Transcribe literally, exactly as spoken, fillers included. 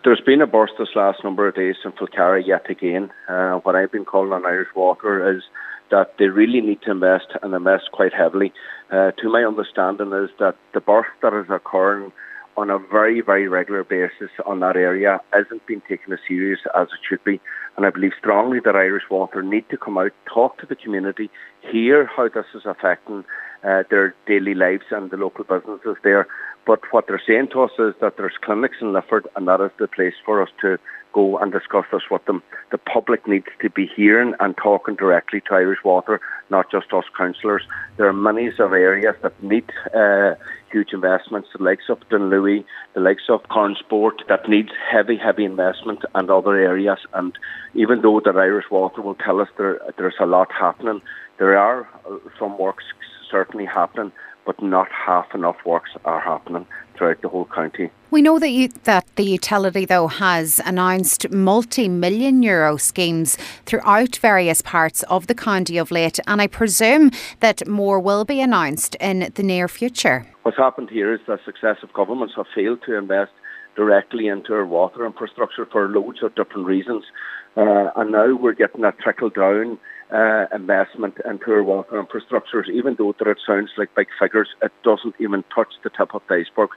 There's been a burst this last number of days in Falcarra yet again. Uh, what I've been calling on Irish Water is that they really need to invest and invest quite heavily. Uh, to my understanding is that the burst that is occurring on a very, very regular basis on that area isn't being taken as serious as it should be. And I believe strongly that Irish Water need to come out, talk to the community, hear how this is affecting uh, their daily lives and the local businesses there. But what they're saying to us is that there's clinics in Lifford, and that is the place for us to go and discuss this with them. The public needs to be hearing and talking directly to Irish Water, not just us councillors. There are many of areas that need uh, huge investments, the likes of Dunlewy, the likes of Carnsport, that needs heavy, heavy investment, and other areas. And even though that Irish Water will tell us there, there's a lot happening, there are some works certainly happening, but not half enough works are happening throughout the whole county. We know that you, that the utility, though, has announced multi-million euro schemes throughout various parts of the county of late, and I presume that more will be announced in the near future. What's happened here is that successive governments have failed to invest directly into our water infrastructure for loads of different reasons, uh, and now we're getting a trickle-down Uh, investment into our water infrastructures. Even though that it sounds like big figures, it doesn't even touch the tip of the iceberg.